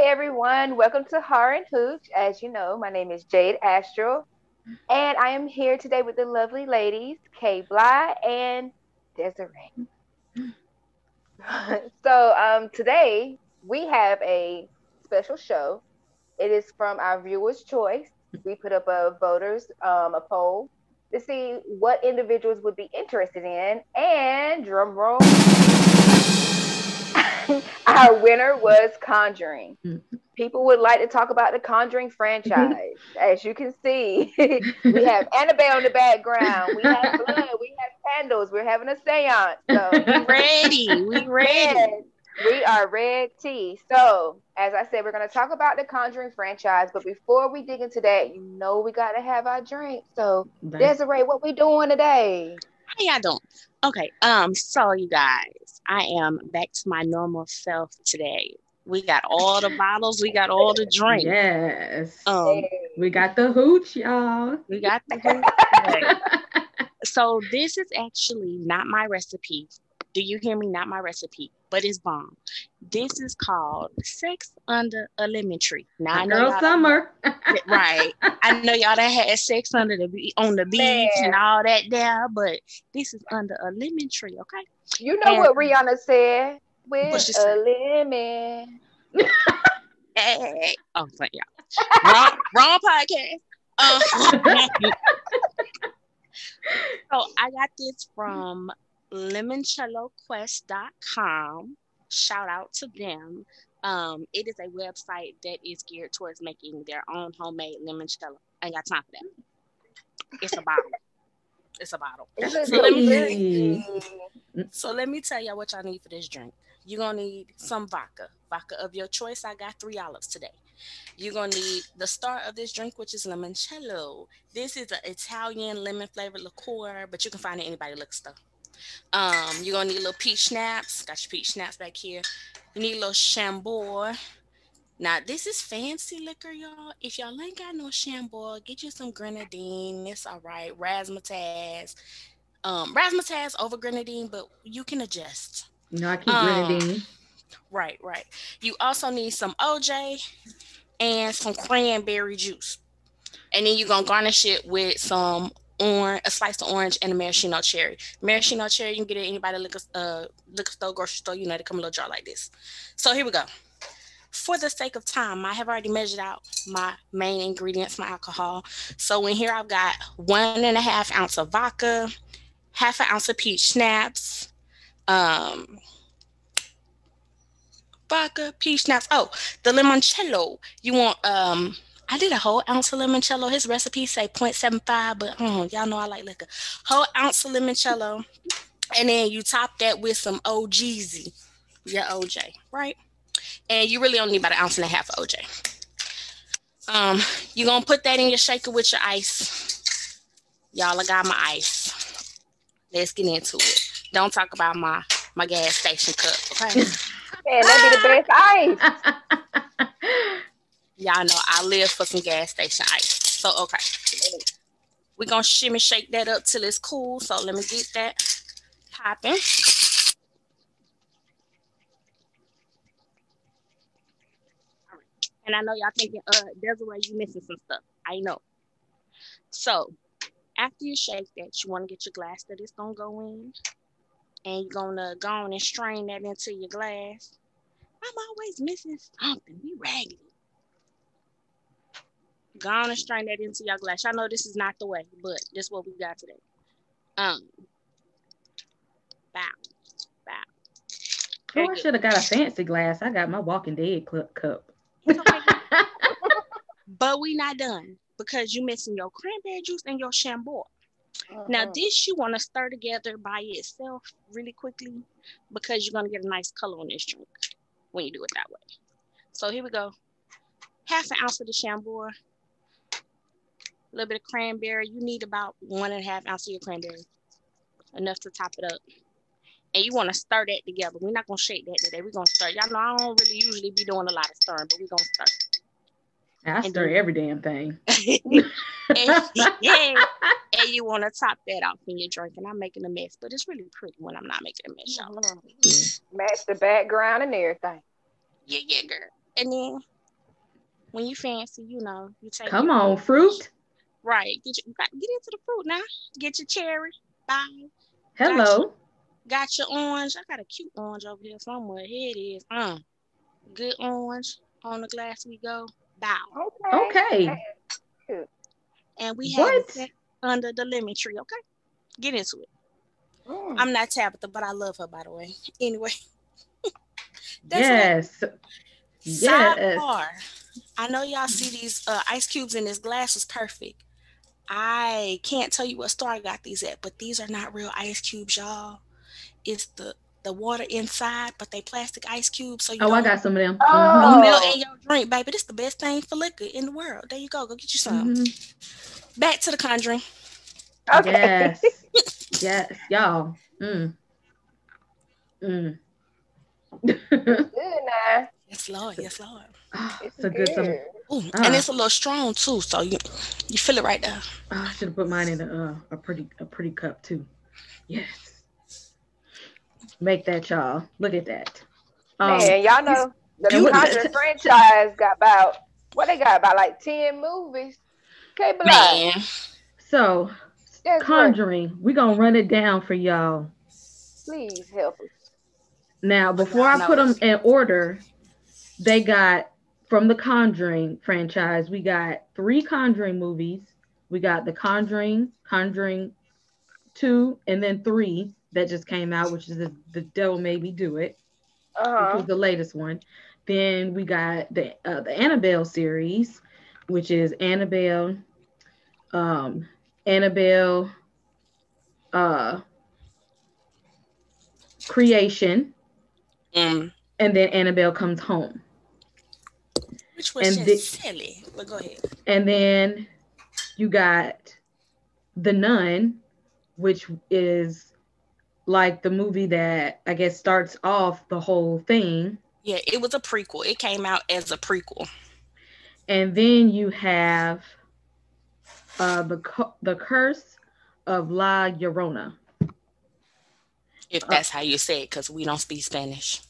everyone. Welcome to Horror and Hooch. As you know, my name is Jade Astral, and I am here today with the lovely ladies, Kay Bly and Desiree. Today we have a special show. It is from our viewers' choice. We put up a poll to see what individuals would be interested in, and drum roll, our winner was Conjuring. People would like to talk about the Conjuring franchise. As you can see, we have Annabelle in the background. We have blood. We have candles. We're having a seance. So We ready. We ready. yes, we are red tea. So as I said, we're going to talk about the Conjuring franchise. But before we dig into that, we got to have our drink. So Desiree, what we doing today? How y'all doing? Okay. So you guys, I am back to my normal self today. We got all the bottles. We got all the drinks. Yes. Um, We got the hooch, y'all. we got the whole. So this is actually not my recipe. Do you hear me? Not my recipe, but it's bomb. This is called Sex Under a Lemon Tree. Now I know Girl y'all summer. right. I know y'all that had sex under on the beach and all that there, but this is under a lemon tree, okay? You know And what Rihanna said? what's With she a say? lemon. Hey. Oh, sorry, y'all. Wrong podcast. So I got this from lemoncelloquest.com. Shout out to them. It is a website that is geared towards making their own homemade limoncello. I ain't got time for that. It's a bottle. It's a bottle. It So let me very Hey. so let me tell y'all what y'all need for this drink. You're gonna need some vodka. Vodka of your choice. I got 3 olives today. You're gonna need the star of this drink, which is limoncello. This is an Italian lemon flavored liqueur, but you can find it in anybody liquor store. You're gonna need a little peach schnapps. Got your peach schnapps back here. You need a little Chambord. Now this is fancy liquor, y'all. If y'all ain't got no Chambord, get you some grenadine. It's all right. Razzmatazz. Razzmatazz over grenadine, but you can adjust. No, I keep Um, grenadine. right, right. You also need some OJ and some cranberry juice. And then you're gonna garnish it with some orange, a slice of orange, and a maraschino cherry. Maraschino cherry, you can get it at anybody liquor store, grocery store. You know, they come in a little jar like this. So here we go. For the sake of time, I have already measured out my main ingredients, my alcohol. So in here, I've got 1.5 ounce of vodka, half an ounce of peach schnapps, um, vodka, peach schnapps. Oh, the limoncello. You want I did a whole ounce of limoncello. His recipe say 0.75, but y'all know I like liquor. Whole ounce of limoncello, and then you top that with some OGZ, your OJ, right? And you really only need about 1.5 ounces of OJ. You're gonna put that in your shaker with your ice. Y'all, I got my ice. Let's get into it. Don't talk about my gas station cup, okay? man, that be the best ice. Y'all know I live for some gas station ice. So okay, we're gonna shimmy shake that up till it's cool. So let me get that popping. And I know y'all thinking, there's a way you missing some stuff. I know. So after you shake that, you want to get your glass that it's gonna go in, and you're gonna go on and strain that into your glass. I'm always missing something. Be raggedy. Go on and strain that into your glass. I know this is not the way, but this is what we got today. Um, bow, bow. Oh, Very I good. should have got a fancy glass. I got my Walking Dead cup. It's okay, but we not done because you missing your cranberry juice and your Chambord. Now Mhm. this you want to stir together by itself really quickly because you're gonna get a nice color on this drink when you do it that way. So here we go. Half an ounce of the Chambord, a little bit of cranberry. You need about 1.5 ounces of your cranberry, enough to top it up. And you want to stir that together. We're not gonna shake that today. We're gonna stir. Y'all know I don't really usually be doing a lot of stirring, but we're gonna stir. I And stir then every damn thing. and you want to top that off in your drink. And I'm making a mess, but it's really pretty when I'm not making a mess, y'all. Match the background and everything. Yeah, yeah, girl. And then When you fancy, you take Come your on, fruit. right. Get into the fruit now. Get your cherry. Bye. Got your Hello. got your orange. I got a cute orange over here somewhere. Here it is. Good orange. On the glass we go. Bow. Okay. Okay. Cute. And we have it What? set under the lemon tree. Okay, get into it. Mm. I'm not Tabitha, but I love her, by the way. Anyway, that's it. Yes. Yes. Sidebar. I know y'all see these ice cubes in this glass was perfect. I can't tell you what store I got these at, but these are not real ice cubes, y'all. It's the water inside, but they plastic ice cubes, so you Oh, I don't got some of them. don't Mm-hmm. melt Oh. in your drink, baby. This the best thing for liquor in the world. There you go. Go get you some. Mm-hmm. Back to the Conjuring. Okay. Yes. Yes. Y'all. Mm. Mm. It's good now. Yes, Lord. Yes, Lord. It's So good. Some. good. Ooh, and Ah. it's a little strong too, so you feel it right there. I should have put mine in a pretty cup too. Yes. Make that, y'all. Look at that. Man, y'all know the and what? Conjuring franchise got about what they got about like 10 movies. Cable Live. Man, So, That's right. Conjuring. We gonna run it down for y'all. Please help us. Now, before y'all I put know them in order, they got from the Conjuring franchise. We got 3 Conjuring movies. We got the Conjuring, Conjuring 2, and then 3 that just came out, which is the Devil Made Me Do It, which Uh-huh. was the latest one. Then we got the Annabelle series, which is Annabelle, Annabelle, uh, Creation, mm, and then Annabelle Comes Home. which was just silly. But go ahead. And then you got The Nun, which is like the movie that I guess starts off the whole thing. Yeah, it was a prequel. It came out as a prequel. And then you have the Curse of La Llorona. If that's how you say it, because we don't speak Spanish.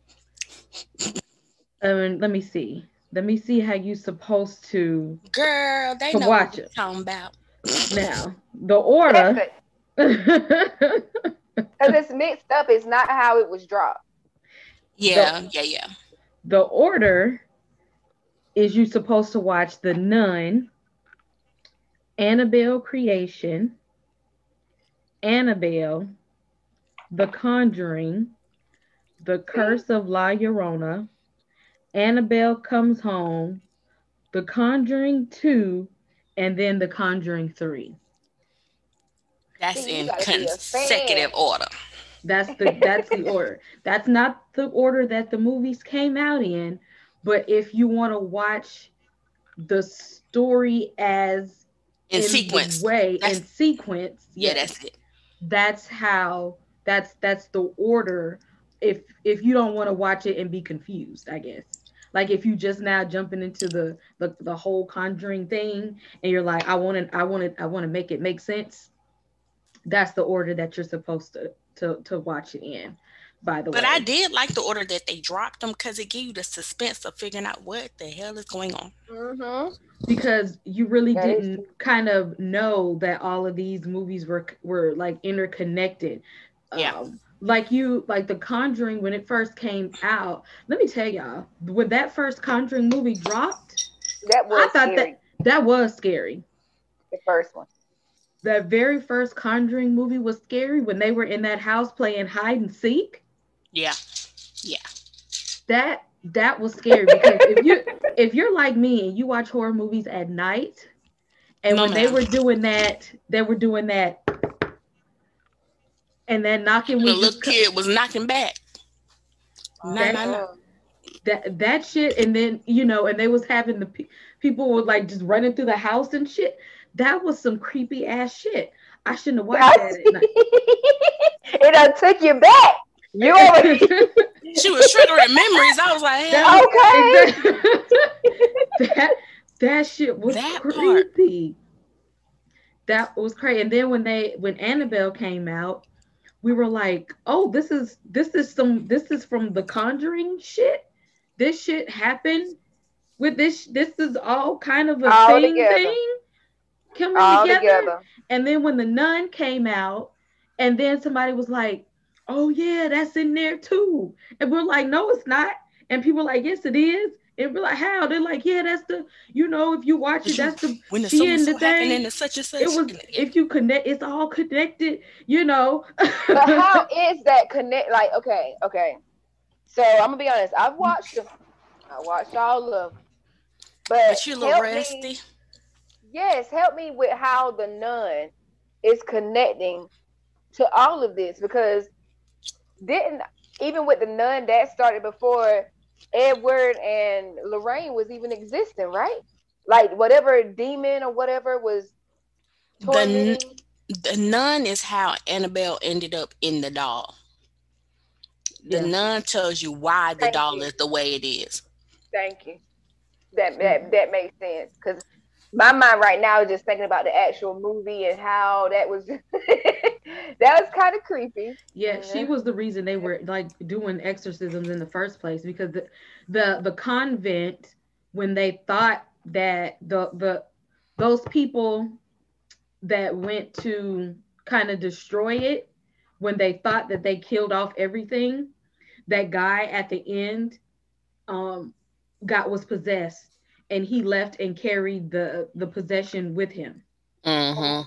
Let me see. Let me see how you supposed to Girl, they know watch what we're it. talking about. Now, the order. Because it's mixed up. It's not how it was dropped. Yeah. The order is you supposed to watch The Nun, Annabelle Creation, Annabelle, The Conjuring, The Curse of La Llorona, Annabelle Comes Home, The Conjuring 2, and then The Conjuring 3. That's See, you in gotta be a consecutive fan. order. That's the order. That's not the order that the movies came out in, but if you want to watch the story as In sequence. in sequence, Yeah, yes, that's it. that's how that's the order. If you don't want to watch it and be confused, I guess. Like if you just now jumping into the whole Conjuring thing and you're like, I want to make it make sense. That's the order that you're supposed to watch it in. By the way, But I did like the order that they dropped them because it gave you the suspense of figuring out what the hell is going on. Mm-hmm. Because you really That is didn't true. kind of know that all of these movies were like interconnected. Yeah. Like the Conjuring when it first came out. Let me tell y'all, when that first Conjuring movie dropped, That I was thought scary. that was scary. The first one. That very first Conjuring movie was scary when they were in that house playing hide and seek. Yeah. That was scary because if you're like me and you watch horror movies at night, and No, when they ma'am. were doing that, and then knocking The was little just kid was knocking back. No. that shit, and then and they was having the people were like just running through the house and shit. That was some creepy ass shit. I shouldn't have watched that at night. It done took you back. You over She was triggering memories. I was like, hell, okay. That shit was That creepy. That was crazy. And then when Annabelle came out, we were like, oh, this is from The Conjuring shit. This shit happened with this is all kind of a All thing together. coming All together. together. And then when the Nun came out, and then somebody was like, "Oh yeah, that's in there too," and we're like, "No, it's not." And people are like, "Yes, it is." And we're like, "How?" They're like, "Yeah, that's the, if you watch it, But you, that's the when the so she and in the so happened thing." and the such and It such, was, if you connect, it's all connected, you know. But how is that connect? Like, okay, okay. So I'm gonna be honest. I've watched them. I watched all of them. But but you a little help me, rusty. yes, help me with how the Nun is connecting to all of this, because didn't, even with the Nun, that started before Edward and Lorraine was even existing, right? Like whatever demon or whatever was The tormenting. the nun is how Annabelle ended up in the doll. The Yeah. nun tells you why the Thank doll you, is the way it is. thank you. That Mm-hmm. that that makes sense, because my mind right now is just thinking about the actual movie and how that was that was kind of creepy. Yeah, she was the reason they were like doing exorcisms in the first place, because the convent, when they thought that the those people that went to kind of destroy it, when they thought that they killed off everything, that guy at the end um got was possessed, and he left and carried the possession with him. Mm-hmm.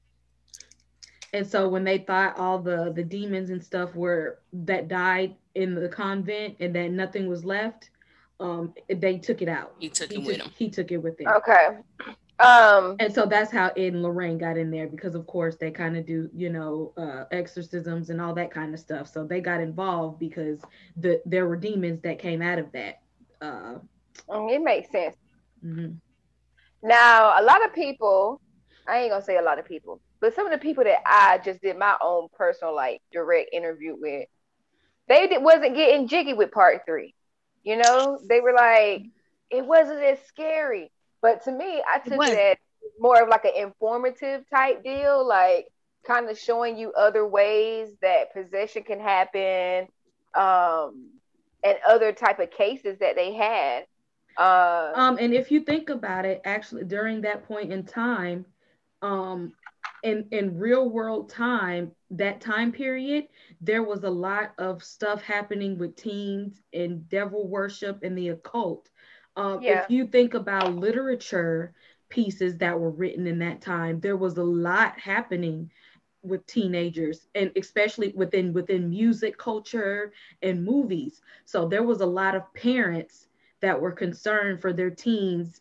And so when they thought all the demons and stuff were that died in the convent and that nothing was left, they took it out. He took He him with took him. he took it with him. Okay. Um. And so that's how Ed and Lorraine got in there, because of course they kind of do, exorcisms and all that kind of stuff. So they got involved because there were demons that came out of that. Uh, It makes sense. mhm. Now, a lot of people, I ain't gonna say a lot of people, but some of the people that I just did my own personal, like, direct interview with, wasn't getting jiggy with part 3. They were like, it wasn't as scary. But to me, I It took it was. as more of like an informative type deal, like kind of showing you other ways that possession can happen, um, and other type of cases that they had. And if you think about it, actually during that point in time, um, in real world time, that time period, there was a lot of stuff happening with teens and devil worship and the occult. Yeah, If you think about literature pieces that were written in that time, there was a lot happening with teenagers, and especially within music culture and movies. So there was a lot of parents that were concerned for their teens.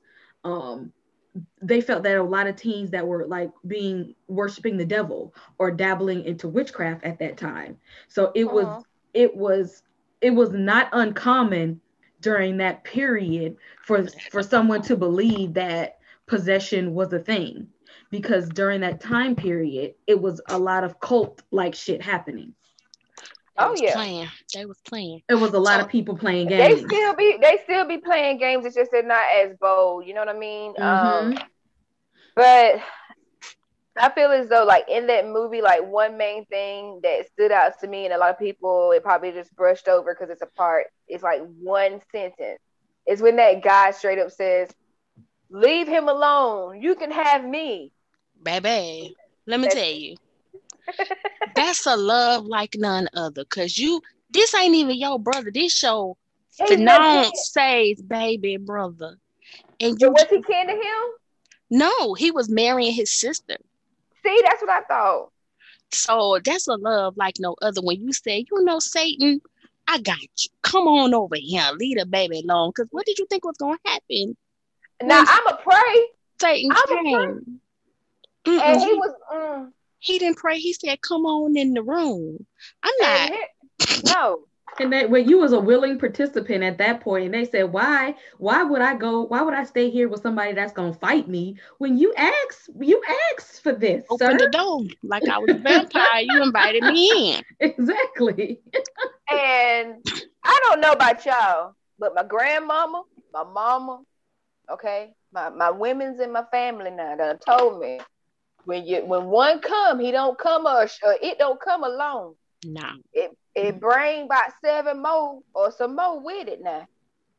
They felt that a lot of teens that were like being worshiping the devil or dabbling into witchcraft at that time. So uh-huh. it was it was not uncommon during that period for someone to believe that possession was a thing, because during that time period it was a lot of cult like shit happening. They Oh was yeah. playing. They was playing. It was a lot So of people playing They games. still be they still be playing games. It's just they're not as bold. You know what I mean? Mm-hmm. But I feel as though, like, in that movie, like, one main thing that stood out to me, and a lot of people it probably just brushed over because it's a part. It's like one sentence. It's when that guy straight up says, "Leave him alone. You can have me." baby, let me That's tell you, that's a love like none other. Cause this ain't even your brother. This your he's the king. fiance's baby brother, and But you was he kin to him? no, he was marrying his sister. See, that's what I thought. So that's a love like no other. When you say, Satan, I got you. Come on over here, leave the baby alone. Cause what did you think was gonna happen Now when I'm a pray. Satan I'm a pray. came? And he He was, didn't pray. He said, "Come on in the room." I'm and not. he, no. And that when you was a willing participant at that point, and they said, why would I go? Why would I stay here with somebody that's gonna fight me when you asked for this, Open sir? the door like I was a vampire. You invited me in. Exactly. And I don't know about y'all, but my grandmama, my mama, okay, my women's in my family now done told me, when one come, he don't come, or it don't come alone. No. It bring about 7 more or some more with it now.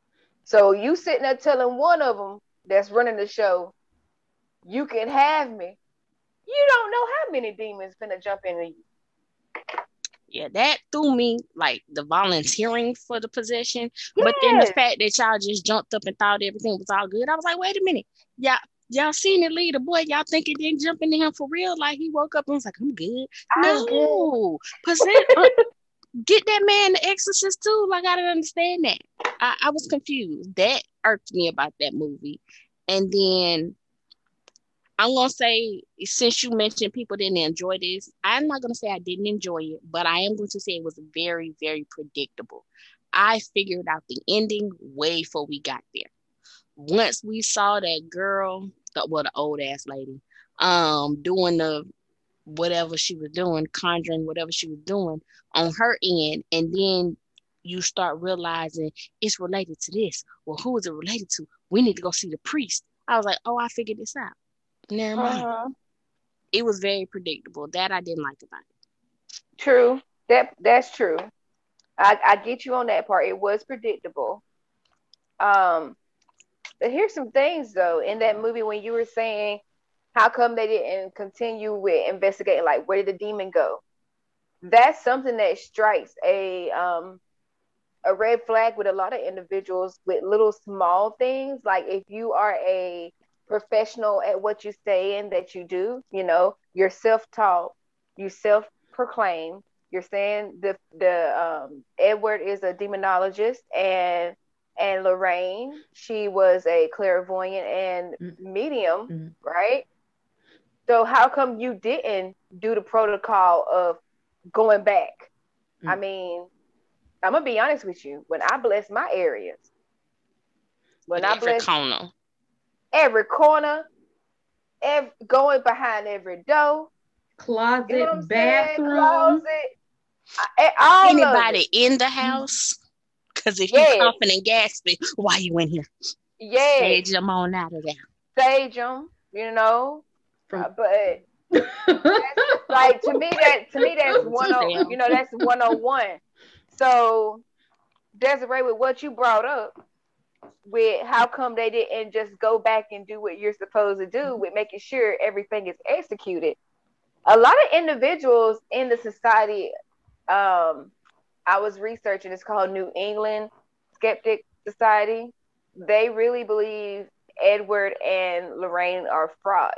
So you sitting there telling one of them that's running the show, you can have me. You don't know how many demons finna jump into you. Yeah, that threw me, like the volunteering for the possession. But then the Yes. fact that y'all just jumped up and thought everything was all good, I was like, wait a minute. Y'all seen it lead the boy. Y'all think it didn't jump into him for real? Like he woke up and was like, I'm good. I'm good. No. Get that man the exorcist too. Like I didn't understand that. I was confused. That irked me about that movie. And then I'm gonna say, since you mentioned people didn't enjoy this, I'm not gonna say I didn't enjoy it, but I am going to say it was very, very predictable. I figured out the ending way before we got there. Once we saw that girl, the old ass lady, doing the whatever she was doing, conjuring whatever she was doing on her end, and then you start realizing it's related to this. Well, who is it related to? We need to go see the priest. I was like, oh, I figured this out. Never mind. It was very predictable. That I didn't like about it. True. That's true. I get you on that part. It was predictable. But here's some things though in that movie when you were saying how come they didn't continue with investigating, like where did the demon go? That's something that strikes a red flag with a lot of individuals with little small things. Like if you are a professional at what you say and that you do, you're self-taught, you self-proclaim, you're saying the Edward is a demonologist and Lorraine, she was a clairvoyant and medium, right? So how come you didn't do the protocol of going back? I mean, I'm gonna be honest with you. When I bless my areas, every corner, going behind every door, closet, bathroom, all anybody in the house. Because if you coughing and gasping, why you in here? Yeah, sage them on out of there. Sage them, but like to me that's that's 101. So Desiree, with what you brought up, with how come they didn't just go back and do what you're supposed to do with making sure everything is executed. A lot of individuals in the society, I was researching, it's called New England Skeptic Society. They really believe Edward and Lorraine are frauds.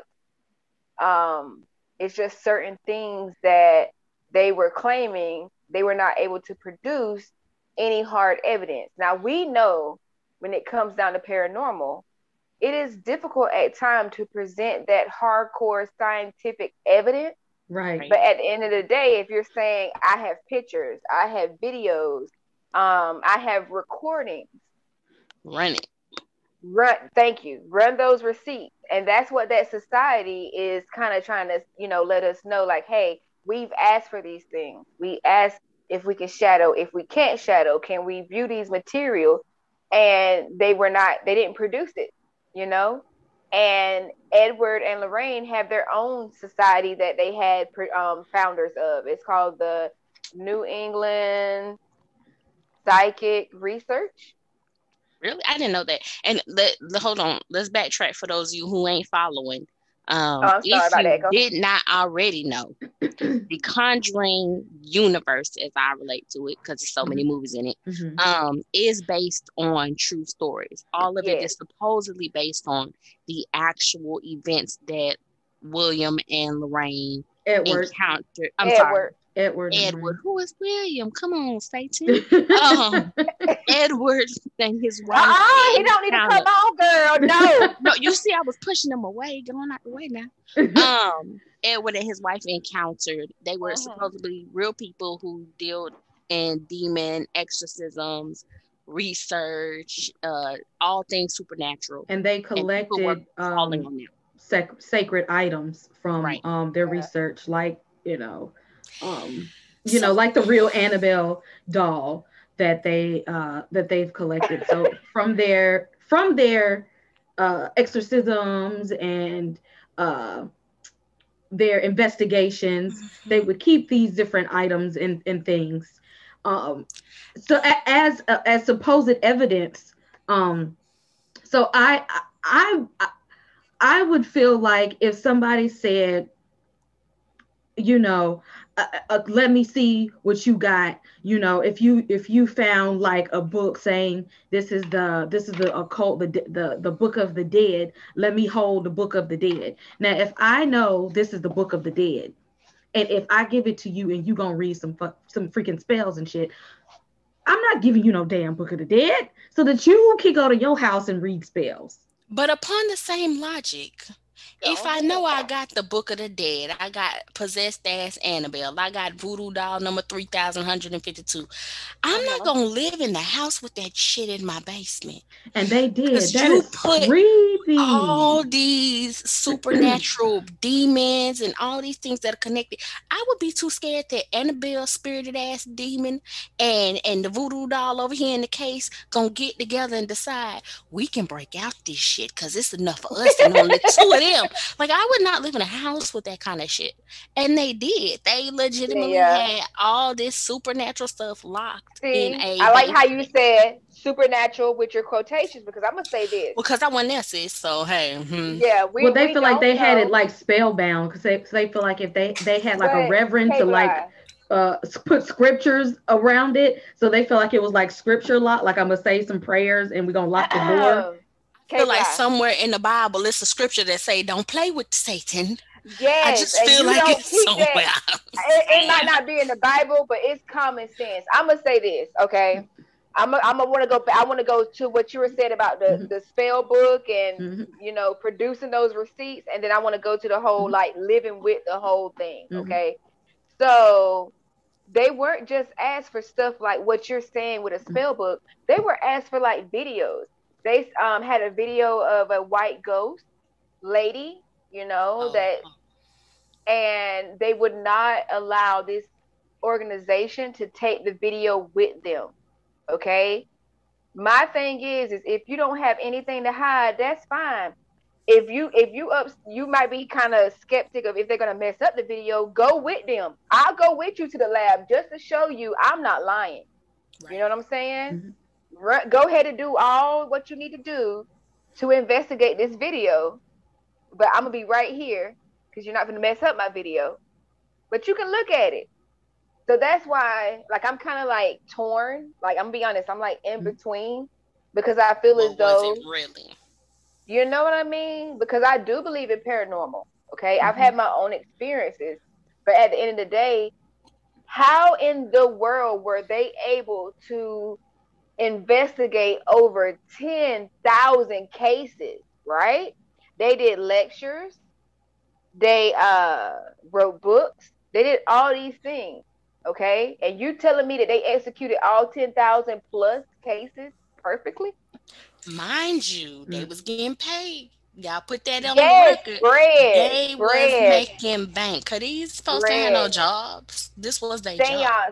It's just certain things that they were claiming they were not able to produce any hard evidence. Now we know when it comes down to paranormal, it is difficult at times to present that hardcore scientific evidence. Right. But at the end of the day, if you're saying I have pictures, I have videos, I have recordings, thank you. Run those receipts. And that's what that society is kind of trying to, let us know, like, hey, we've asked for these things. We asked if we can shadow. If we can't shadow, can we view these materials? And they didn't produce it, And Edward and Lorraine have their own society that they had founders of. It's called the New England Psychic Research. Really? I didn't know that. And hold on, let's backtrack for those of you who ain't following. I'm sorry if about you that. did not already know, the Conjuring universe, as I relate to it, because there's so many movies in it, is based on true stories. All of it is supposedly based on the actual events that William and Lorraine encountered. Edward. Who is William? Come on, Satan. Edward and his wife. He don't need to come on, girl. No. No, you see, I was pushing them away, going out the way now. Edward and his wife encountered. They were supposedly real people who dealt in demon exorcisms, research, all things supernatural. And they collected sacred items from their research, like like the real Annabelle doll that they've collected. So from their exorcisms and their investigations, they would keep these different items and things. So as supposed evidence So I I would feel like if somebody said, you know, let me see what you got. You know, if you found like a book saying this is the occult, the book of the dead, let me hold the book of the dead. Now if I know this is the book of the dead, and if I give it to you and you gonna read some freaking spells and shit, I'm not giving you no damn book of the dead so that you can go to your house and read spells. But upon the same logic, if I know I got the Book of the Dead, I got Possessed Ass Annabelle, I got Voodoo Doll number 3152, I'm not going to live in the house with that shit in my basement. And they did. Because that you is put creepy. all these supernatural demons and all these things that are connected. I would be too scared that Annabelle spirited ass demon and the voodoo doll over here in the case gonna get together and decide we can break out this shit because it's enough for us and only two of them. Like, I would not live in a house with that kind of shit. And they did. They legitimately had all this supernatural stuff locked in a I like how you said supernatural with your quotations, because I'm gonna say this. Because I wasn't there, sis, so hey. Yeah, well, they feel like they had it like spellbound because they feel like if they had like a reverend to like put scriptures around it, so they feel like it was like scripture lock. Like, I'm gonna say some prayers and we're gonna lock the door. I feel like somewhere in the Bible it's a scripture that say don't play with Satan. Yes, I just feel like it's somewhere. It might not be in the Bible, but it's common sense. I'm gonna say this, okay? I'm gonna want to go. I want to go to what you were saying about the spell book and you know, producing those receipts, and then I want to go to the whole like living with the whole thing. Okay, so they weren't just asked for stuff like what you're saying with a spell book. They were asked for like videos. They had a video of a white ghost lady, you know, and they would not allow this organization to take the video with them. Okay, my thing is if you don't have anything to hide, that's fine. If you might be kind of skeptic of if they're gonna mess up the video. Go with them. I'll go with you to the lab just to show you I'm not lying. Right. You know what I'm saying? Go ahead and do all what you need to do to investigate this video, but I'm gonna be right here because you're not gonna mess up my video. But you can look at it. So that's why, like, I'm kind of like torn. Like, I'm gonna be honest, I'm like in between because I feel as though, was it really? You know what I mean? Because I do believe in paranormal. Okay, I've had my own experiences, but at the end of the day, how in the world were they able to investigate over 10,000 cases? Right? They did lectures. They wrote books. They did all these things. Okay, and you telling me that they executed all 10,000 plus cases perfectly? Mind you, they was getting paid. Y'all put that on the record. They was making bank. Cause these supposed to have no jobs. This was their job.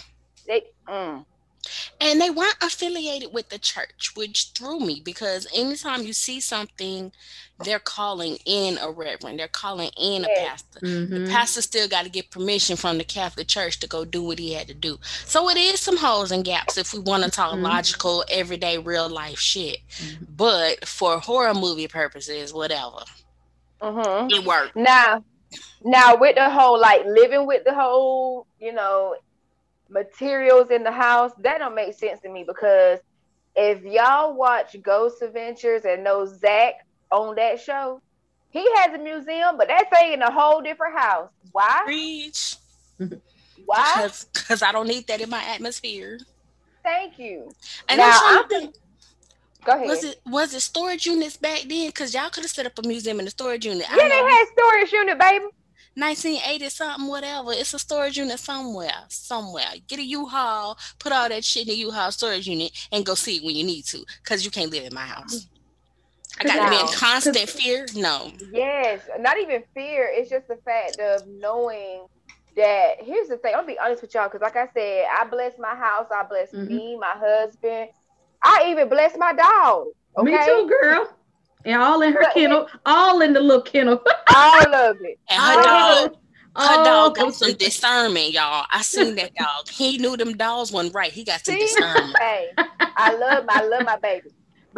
And they weren't affiliated with the church, which threw me because anytime you see something, they're calling in a reverend, they're calling in a pastor. The pastor still got to get permission from the Catholic Church to go do what he had to do. So it is some holes and gaps if we want to talk logical, everyday, real life shit. But for horror movie purposes, whatever, it worked. Now with the whole like living with the whole, you know, materials in the house, that don't make sense to me because if y'all watch Ghost Adventures and know Zach on that show, he has a museum, but that's in a whole different house. Why? Preach. Why? Because I don't need that in my atmosphere. Thank you. And now, go ahead. Was it storage units back then? Because y'all could have set up a museum in the storage unit. Yeah, they had storage unit, baby. 1980 something, whatever. It's a storage unit somewhere. Get a U-Haul, put all that shit in the U-Haul storage unit, and go see it when you need to. Because you can't live in my house. I got to be in constant fear. No. Yes, not even fear. It's just the fact of knowing that. Here's the thing. I'll be honest with y'all, because like I said, I bless my house. I bless me, my husband. I even bless my dog. Okay? Me too, girl. And all in her kennel, all in the little kennel. All of it. And her dog got some discernment, y'all. I seen that dog. He knew them dogs wasn't right. He got some discernment. Hey, I love my baby.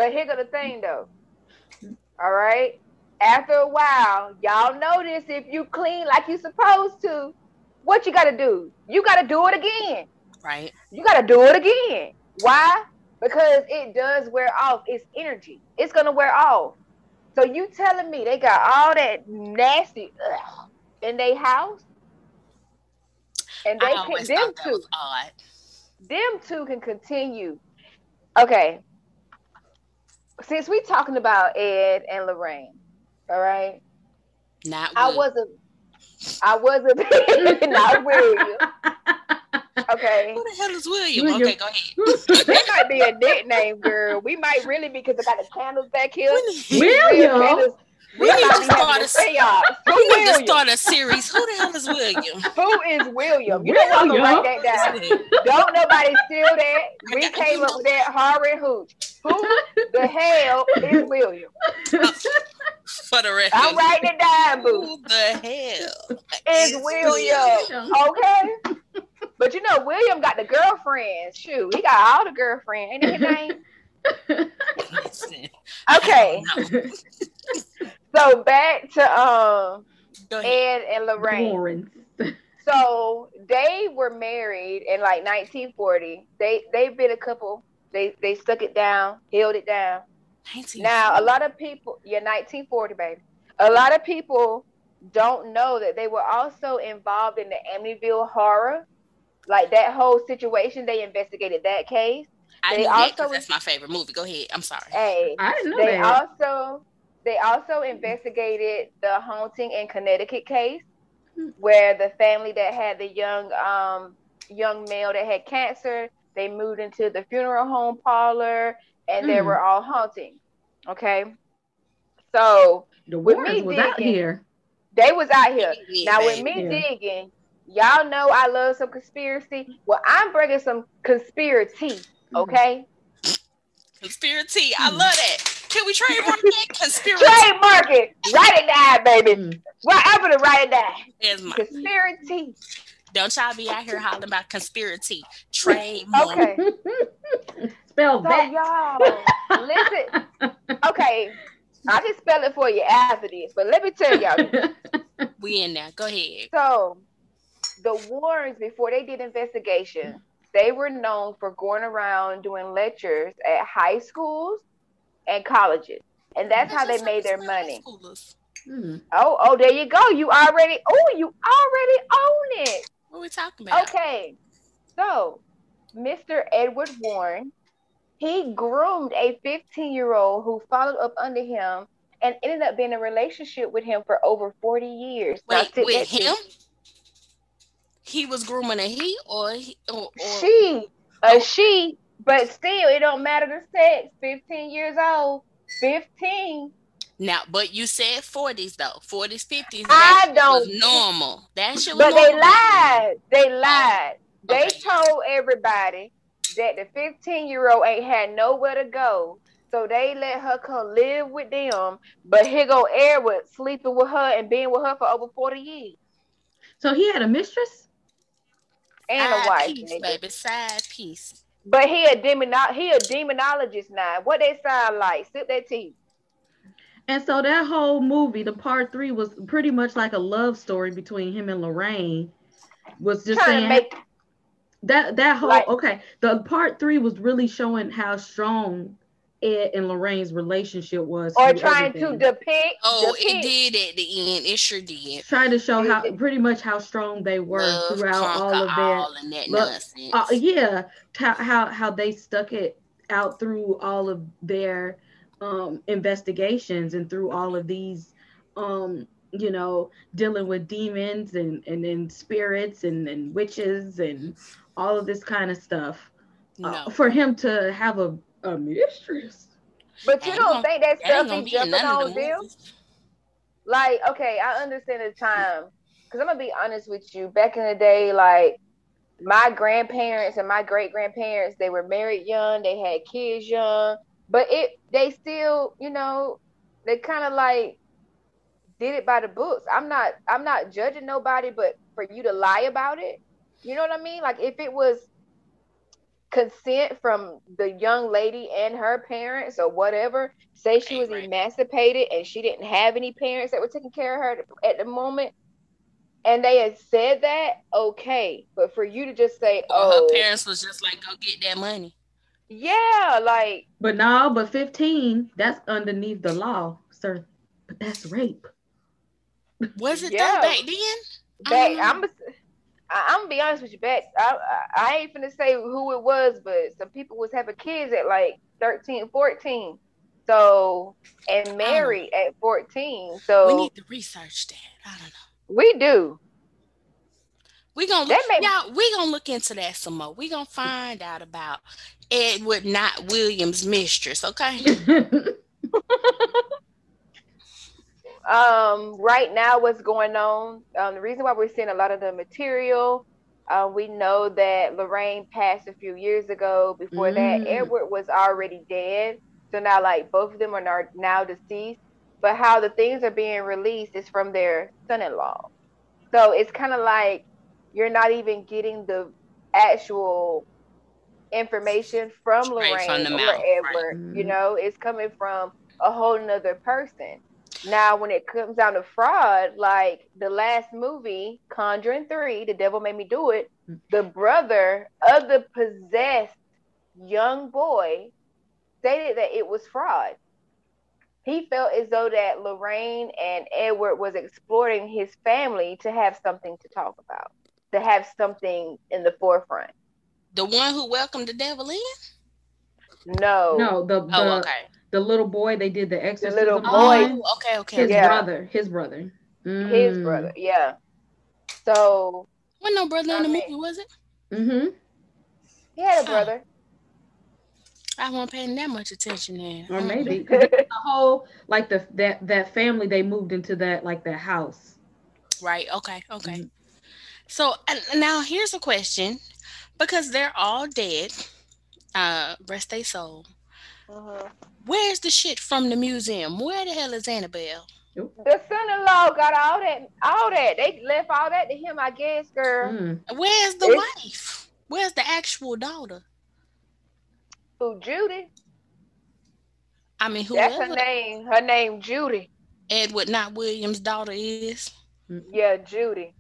But here go the thing though. All right. After a while, y'all notice if you clean like you supposed to, what you gotta do? You gotta do it again. Right. You gotta do it again. Why? Because it does wear off. It's energy. It's gonna wear off. So you telling me they got all that nasty in their house, and I they can always thought that was two, odd. them two can continue. Okay, since we talking about Ed and Lorraine, all right. Not I Will. wasn't. I wasn't not William. Okay, Who the hell is William? William. Okay, go ahead. that might be a nickname, girl. We might really because I got the candles back here. William. We need might to be start having a a seance. Who We need to William? start a series. Who the hell is William? Who is William? You know what? I'm gonna write that down. Don't nobody steal that. We came up with that horrid hooch. Who the hell is William? For the record. I'm writing it down, boo. Who the hell Is William? Okay. But you know, William got the girlfriends. Shoot, he got all the girlfriends. Ain't that his name? Listen, Okay. So back to Go ahead. Ed and Lorraine. Lawrence. So they were married in like 1940. They've been a couple. They stuck it down, held it down. 1940. Now a lot of people, 1940, baby. A lot of people don't know that they were also involved in the Amityville horror, like that whole situation. They investigated that case. I They knew that also because that's my favorite movie. Go ahead. I'm sorry. Hey, I didn't know they that. also investigated the haunting in Connecticut case, where the family that had the young male that had cancer, they moved into the funeral home parlor, and they were all haunting. Okay, so The with Warrens me was out digging, here. they was out here. Yeah, Now with baby. me Yeah. digging, y'all know I love some conspiracy. Well, I'm bringing some conspiracy. Okay. Conspiracy. I love that. Can we trademark that? Conspiracy. Trademark it. Write it down, baby. Mm. Well, I'm gonna write it down. Is my, Conspiracy. don't y'all be out here hollering about conspiracy. Trademark. Okay. Spell So that. y'all, listen. Okay, I can spell it for you after this, but let me tell y'all. We in there. Go ahead. So the Warrens, before they did investigation, they were known for going around doing lectures at high schools and colleges, and that's how they made their money. Oh, there you go. You already own it. What are we talking about? Okay, so Mr. Edward Warren, he groomed a 15-year-old who followed up under him and ended up being in a relationship with him for over 40 years. Wait, with him? He was grooming a he or she, she, but still, it don't matter the sex. 15 years old, 15. Now, but you said 40s though, 40s, 50s. I don't. Was normal. That shit was but normal. They lied. They lied. They Okay. told everybody that the 15-year-old ain't had nowhere to go. So they let her come live with them. But here go Edward sleeping with her and being with her for over 40 years. So he had a mistress? And a wife. Piece, baby. Side piece. But he a demonologist now. What they sound like? Sip that tea. And so that whole movie, the part 3, was pretty much like a love story between him and Lorraine. Was just Trying to saying make that whole like, okay. The part 3 was really showing how strong Ed and Lorraine's relationship was. or through trying everything. to depict. It did at the end. It sure did. Trying to show how pretty much how strong they were Love, throughout all of and that their nonsense. yeah, how they stuck it out through all of their investigations and through all of these dealing with demons and spirits and witches and all of this kind of stuff. For him to have a mistress. But you don't think that stuff be jumping on them? Movies. Like, okay, I understand the time. Because I'm going to be honest with you. Back in the day, like, my grandparents and my great-grandparents, they were married young. They had kids young. But they still, they kind of like did it by the books. I'm not judging nobody, but for you to lie about it, you know what I mean? Like, if it was consent from the young lady and her parents or whatever. Say she was Right. emancipated and she didn't have any parents that were taking care of her at the moment, and they had said that, okay. But for you to just say, Or her oh, parents was just like, go get that money. yeah, like, But no, but 15, that's underneath the law, sir. But that's rape. Was it though yeah, back then? I back, don't know. I'm gonna be honest with you, back, I ain't finna say who it was, but some people was having kids at like 13, 14. So, and I don't know. married at 14. We So need to research that. I don't know. we do. We gonna look, That may y'all. We gonna look into that some more. We gonna find out about Edward Not Williams' mistress. Okay. right now what's going on, the reason why we're seeing a lot of the material, we know that Lorraine passed a few years ago. Before that, Mm. Edward was already dead, so now like both of them are now deceased, but how the things are being released is from their son-in-law. So it's kind of like you're not even getting the actual information from Straight from Lorraine the or mouth, right? Edward. Mm. It's coming from a whole nother person. Now, when it comes down to fraud, like the last movie, Conjuring 3, The Devil Made Me Do It, the brother of the possessed young boy stated that it was fraud. He felt as though that Lorraine and Edward was exploiting his family to have something to talk about, to have something in the forefront. The one who welcomed the devil in. No, No, Oh, okay. the little boy they did the the little exorcism boy, on, Oh, okay, okay, his okay. yeah, brother, his brother. his brother, Mm. yeah. So, Wasn't no brother in I the mean, movie, was it? Mm-hmm. he had a Oh, brother. I wasn't paying that much attention then. Or maybe Mm-mm. because the whole like that family they moved into that like that house. Right. Okay. Okay. Mm-hmm. So and now here's a question, because they're all dead. Rest their soul. Mhm. Where's the shit from the museum? Where the hell is Annabelle? The son-in-law got all that, all that. They left all that to him, I guess, girl. Mm. Where's the It's wife? Where's the actual daughter? who, Judy. I mean, That's her whoever name. Her name Judy. Edward Not Williams' daughter is. Yeah, Judy.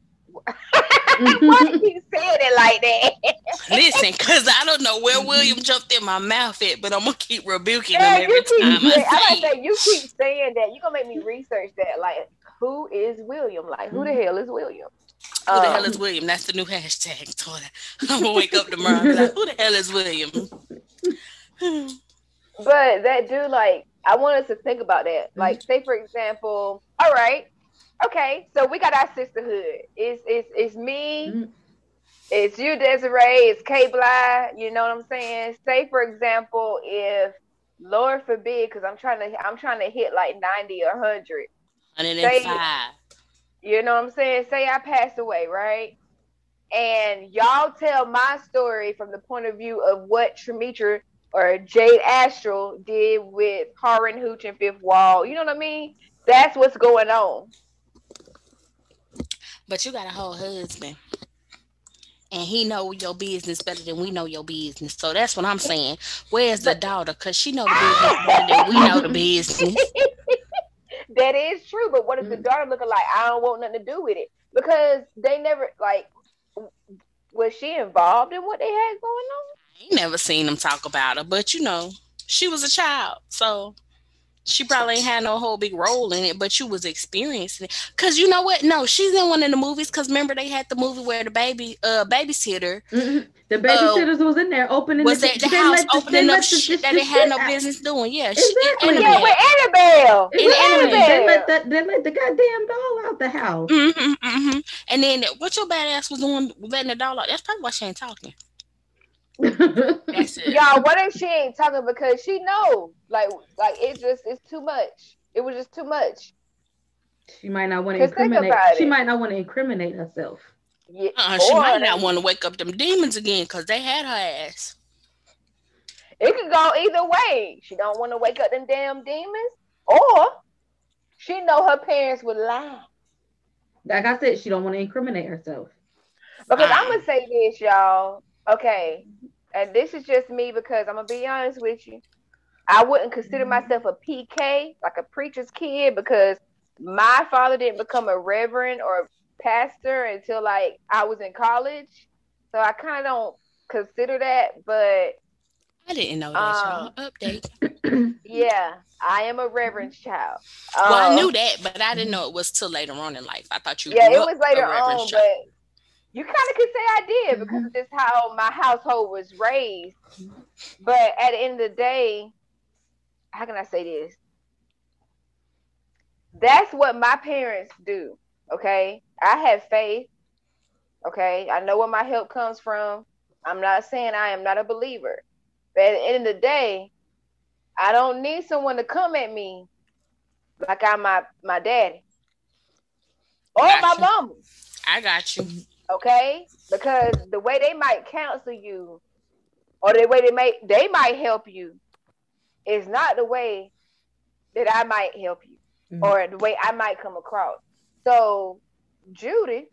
Why Mm. do you keep saying it like that? Listen, cause I don't know where William jumped in my mouth at, but I'm gonna keep rebuking him Yeah, every you keep time I saying. I say might it. say you keep saying that. You gonna make me research that. Like, who is William? Like, who the hell is William? Who the hell Um, is William? That's the new hashtag. I'm gonna wake up tomorrow and be like, who the hell is William? but that dude, like, I want us to think about that. Like, say for example, all right, okay, so we got our sisterhood. It's me, it's you, Desiree, it's K Bly. You know what I'm saying? Say for example, if Lord forbid, because I'm trying to hit like 90 or 100. Say, 105. you know what I'm saying? Say I pass away, right? And y'all tell my story from the point of view of what Trimitra or Jade Astral did with Harren Hooch and Fifth Wall. You know what I mean? That's what's going on. But you got a whole husband, and he know your business better than we know your business. So that's what I'm saying. Where's the But daughter? Cause she know the business better than we know the business. that is true. But what if the daughter looking like I don't want nothing to do with it? Because they never like, was she involved in what they had going on? I ain't never seen them talk about her, but you know, she was a child, so she probably ain't had no whole big role in it, but you was experiencing it. Cause you know what? No, she's in one of the movies. Cause remember they had the movie where the babysitter The uh babysitters was in there opening was at the they house let opening up the, shit that the they had shit no out. business doing. Yeah, Exactly. Yeah, Annabelle. with Annabelle. In With Exactly. Annabelle. Annabelle. They let the goddamn doll out the house. And then what your badass was doing letting the dog out? That's probably why she ain't talking. That's it. Y'all, what if she ain't talking because she know, like it's too much. It was just too much. She might not want to Cause think incriminate. about She it. might not want to incriminate herself. Yeah, She or might not want to wake up them demons again because they had her ass. it could go either way. She don't want to wake up them damn demons, or she know her parents would lie. Like I said, she don't want to incriminate herself. Because I'm gonna say this, y'all. Okay, and this is just me because I'm gonna be honest with you. I wouldn't consider myself a PK, like a preacher's kid, because my father didn't become a reverend or pastor until like I was in college. So I kind of don't consider that, but I didn't know that, y'all. um, Update. yeah, I am a reverend's child. Well, I Um, knew that, but I didn't know it was till later on in life. I thought you yeah, grew it up was a later reverend on, child. but you kind of could say I did because of just how my household was raised. But at the end of the day, how can I say this? That's what my parents do. Okay. I have faith. Okay. I know where my help comes from. I'm not saying I am not a believer. But at the end of the day, I don't need someone to come at me like I'm my daddy or my Got you. mama. I got you. Okay. Because the way they might counsel you or the way they might help you is not the way that I might help you or the way I might come across. So Judy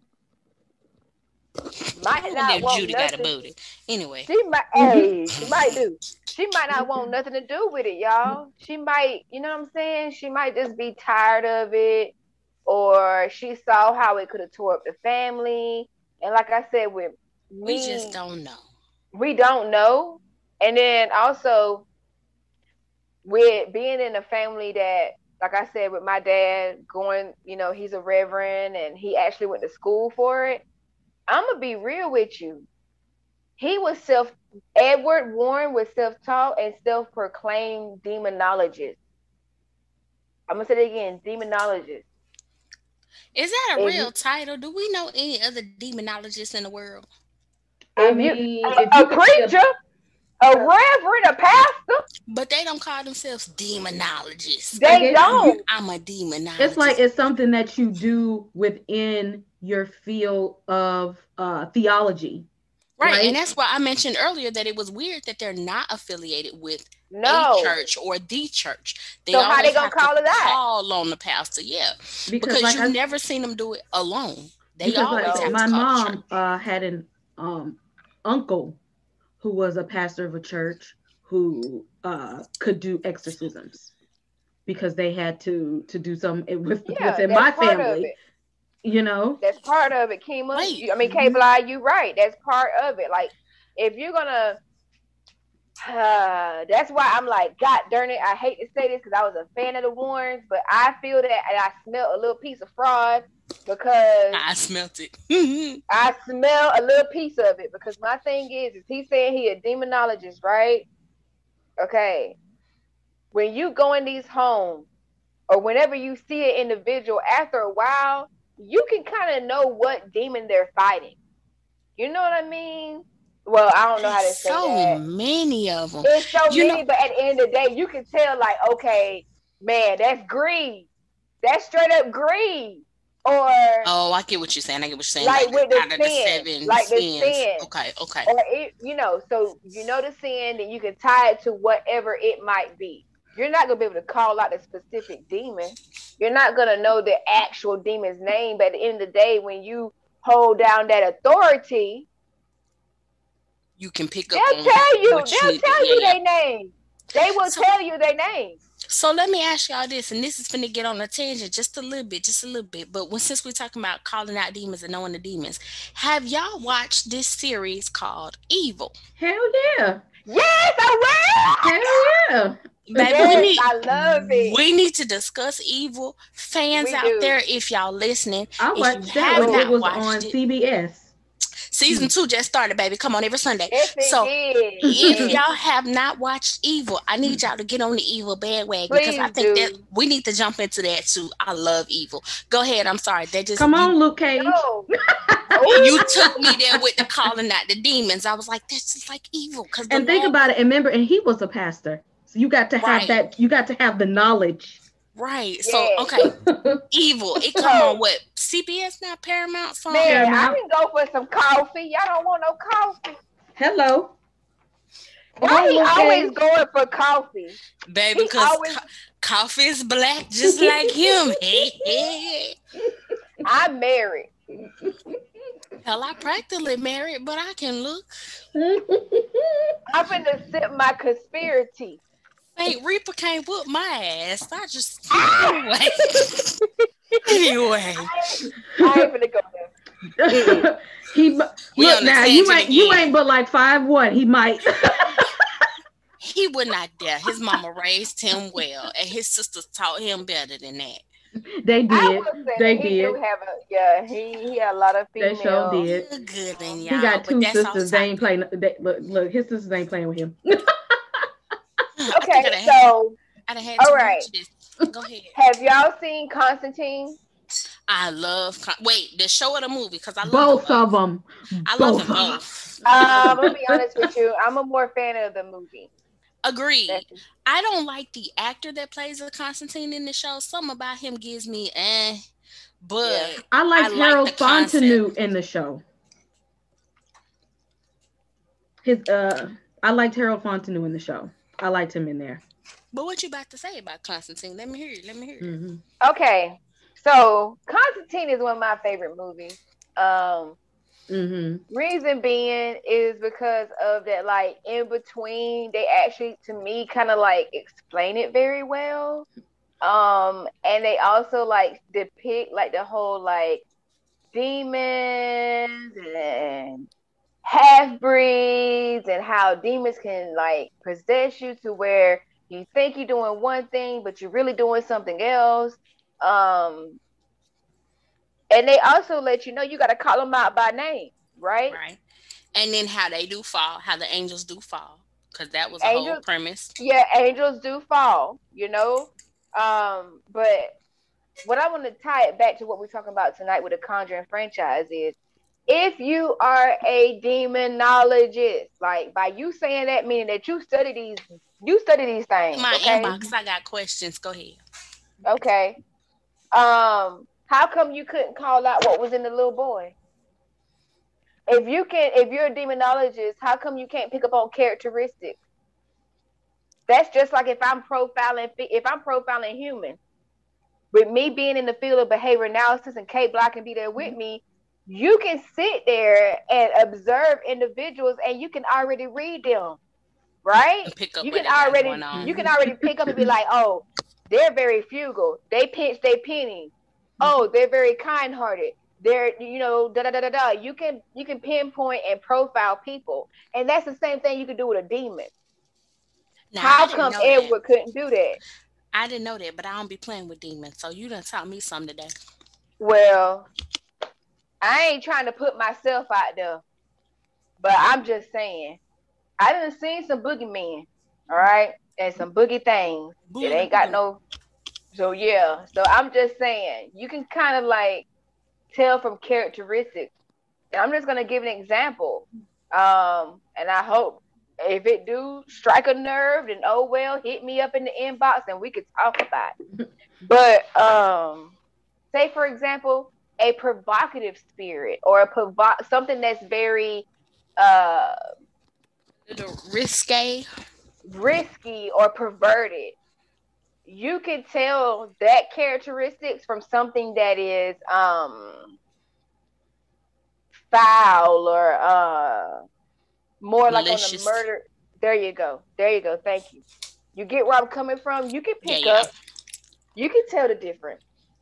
I might wonder not if want Judy got a nothing. booty. Anyway, She might do. She might not want nothing to do with it, y'all. She might, you know what I'm saying? She might just be tired of it, or she saw how it could have tore up the family. And like I said, with we just me, don't know. we don't know. And then also with being in a family that, like I said, with my dad going, he's a reverend and he actually went to school for it. I'm gonna be real with you. He was Edward Warren was self-taught and self-proclaimed demonologist. I'm gonna say it again, demonologist. Is that a If real you, title? Do we know any other demonologists in the world? I if you, mean, if a you could be preacher, a reverend, a pastor, But they don't call themselves demonologists. I they guess don't. I'm a it's like demonologist. it's something that you do within your field of theology, Right. And right? that's why I mentioned earlier that it was weird that they're not affiliated with a No. church or the church. They So how they always gonna have to call it that? call on the pastor. Yeah. Because Because like you've I never seen them do it alone. They because like always have No. to my call the church. mom had an uncle who was a pastor of a church who could do exorcisms because they had to do some Yeah, within that's my part of family, it. you know. That's part of it, Kima. Wait, I mean, K Mhm. Bly, you right. That's part of it. Like, if you're gonna, that's why I'm like, God darn it. I hate to say this because I was a fan of the Warrens, but I feel that, and I smell a little piece of fraud because I smelt it. I smell a little piece of it. Because my thing is he saying he a demonologist, right? Okay. When you go in these homes, or whenever you see an individual, after a while, you can kind of know what demon they're fighting. You know what I mean? Well, I don't know how It's to say so that. many of them. It's so You know, many, but at the end of the day, you can tell, like, okay, man, that's greed. That's straight up greed. Or oh, I get what you're saying. I get what you're saying. like Like with the out of the sin, seven like the sins. sin. Okay, okay. Or so the sin, then you can tie it to whatever it might be. You're not gonna be able to call out the specific demon. You're not gonna know the actual demon's name, but at the end of the day, when you hold down that authority, You can pick up they'll on tell you, what you need they'll to. tell Yeah, you yeah. their name. They will So, tell you their name. so let me ask y'all this, and this is finna get on a tangent just a little bit, just a little bit. But since we're talking about calling out demons and knowing the demons, have y'all watched this series called Evil? Hell yeah. Yes, I Hell yeah. will. Baby, we Yes, need I love it. we need to discuss Evil. Fans We out do. there, if y'all listening, I if you watched that have when it Oh, not was watched on it, CBS. season 2 just started, baby. Come on, every Sunday. yes, it So did. if Yes, y'all have not watched Evil, I need y'all to get on the Evil bandwagon because I please think that do. we need to jump into that too. I love Evil. Go ahead. I'm sorry. That just Come on, Luke Cage. No. you Oh, took me there with the calling out the demons. I was like, that's just like Evil because the And think last about it. And remember, and he was a pastor. So you got to have right, that, you got to have the knowledge. right. So yes. okay, Evil. It come on So, what CBS now, Paramount, something. man, I Paramount. can go for some coffee. Y'all don't want no coffee. Hello. Come Why on, he Luke always Cage. going for coffee? Baby, He because always. Coffee is black just like him. Hey, hey. I'm married. Hell, I practically married, but I can look. I'm gonna sip my conspiracy. Saint Reaper can't whoop my ass. I just anyway. Anyway, I ain't gonna go there. He We look on now. the You tangent ain't again. but like 5'1". He might. He would not dare. His mama raised him well, and his sisters taught him better than that. They I did. will say They that he do did. have he had a lot of They sure female. did. You're good in He y'all, got but 2 that's off sisters. They ain't topic. playing. Look, his sisters ain't playing with him. I think Okay, so I'd have had all too right. much of this. Go ahead. Have y'all seen Constantine? I love. Wait, the show or the movie? Because I love Both them of both. them. I love Both them of them. both. I love I'm them gonna be honest with you. I'm a more fan of the movie. Agreed. That's I don't like the actor that plays the Constantine in the show. Something about him gives me yeah. but I I liked like the Harold concept. Fontenot in the show. I liked Harold Fontenot in the show. I liked him in there. But what you about to say about Constantine? Let me hear it. Let me hear it. Hmm. Okay. So Constantine is one of my favorite movies. Hmm. Reason being is because of that, like in between, they actually to me kind of like explain it very well. And they also like depict like the whole like demons and half breeds and how demons can like possess you to where you think you're doing one thing but you're really doing something else. Um, and they also let you know you got to call them out by name, right? Right. And then how they do fall, how the angels do fall. Because that was a whole Angels, premise. yeah, angels do fall, but what I want to tie it back to what we're talking about tonight with the Conjuring franchise is if you are a demonologist, like by you saying that, meaning that you study these In things, my okay? inbox, I got questions. Go ahead. Okay. How come you couldn't call out what was in the little boy? If you're a demonologist, how come you can't pick up on characteristics? That's just like if I'm profiling humans. With me being in the field of behavior analysis and Kate Block can be there with me, you can sit there and observe individuals and you can already read them, right? And pick up You what can they got already going on. you can already pick up and be like, oh, they're very frugal. They pinch their pennies. Oh, they're very kind hearted. They're da da da da da. You can pinpoint and profile people, and that's the same thing you can do with a demon. Now, I How didn't come know that. Edward couldn't do that? I didn't know that, but I don't be playing with demons. So you done taught me something today. Well, I ain't trying to put myself out there, but I'm just saying, I done seen some boogeymen, all right, and some boogie things. It Booga ain't got boo. no. So yeah, so I'm just saying, you can kind of like tell from characteristics. And I'm just gonna give an example. And I hope if it do strike a nerve, then oh well, hit me up in the inbox and we could talk about it. But say for example, a provocative spirit or something that's very uh Little risque. risky or perverted. You can tell that characteristics from something that is foul or more like on the Malicious. murder. There you go. There you go. Thank you. You get where I'm coming from? You can Yeah, pick yeah. up. You can tell the difference.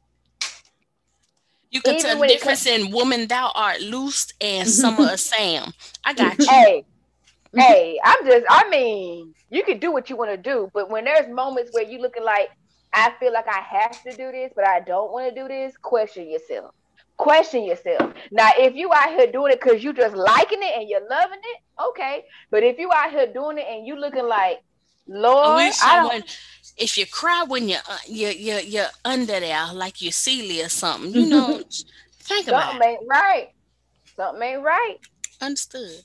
You can tell Even the when it comes, difference in Woman Thou Art Loosed and Summer of Sam. I got you. hey, I mean, you can do what you want to do, but when there's moments where you looking like, I feel like I have to do this, but I don't want to do this, question yourself. Question yourself. Now, if you out here doing it because you just liking it and you're loving it, okay. But if you out here doing it and you looking like, I Lord, wish I I don't, wouldn't. If you cry when you're under there like you're Celia or something, think about something it. ain't right. Something ain't right. Understood.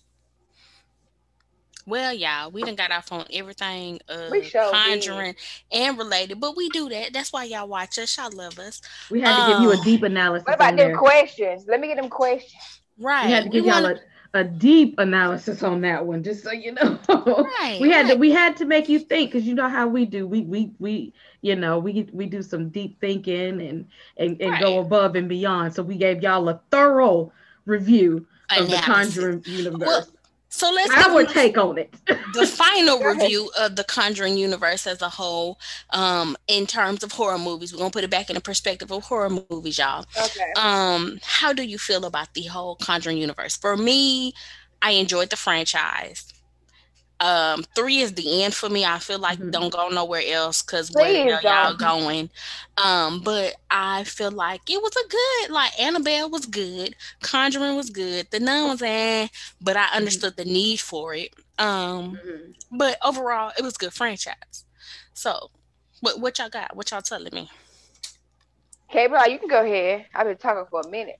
Well, y'all, we done got off on everything We sure did. conjuring and related, but we do that. That's why y'all watch us. Y'all love us. We had to give you a Um, deep What analysis about on them there. questions? Let me get them questions. We had right. to We give y'all want a deep analysis on that one, just so you know. right, We right. we had to make you think because you know how we do. We do some deep thinking and go Right. above and beyond. So we gave y'all a thorough review of the Analysis. Conjuring Well, universe. So let's give our take on it. the final Go ahead. review of the Conjuring universe as a whole, in terms of horror movies. We're gonna put it back in the perspective of horror movies, y'all. Okay. How do you feel about the whole Conjuring universe? For me, I enjoyed the franchise. Three is the end for me. I feel like Mhm. don't go nowhere else because where the Please hell y'all don't. going? But I feel like it was a good, like Annabelle was good, Conjuring was good, the Nun was but I Mhm. understood the need for it. Mhm. But overall, it was good franchise. So, what y'all got? What y'all telling me? Okay, bro, you can go ahead. I've been talking for a minute.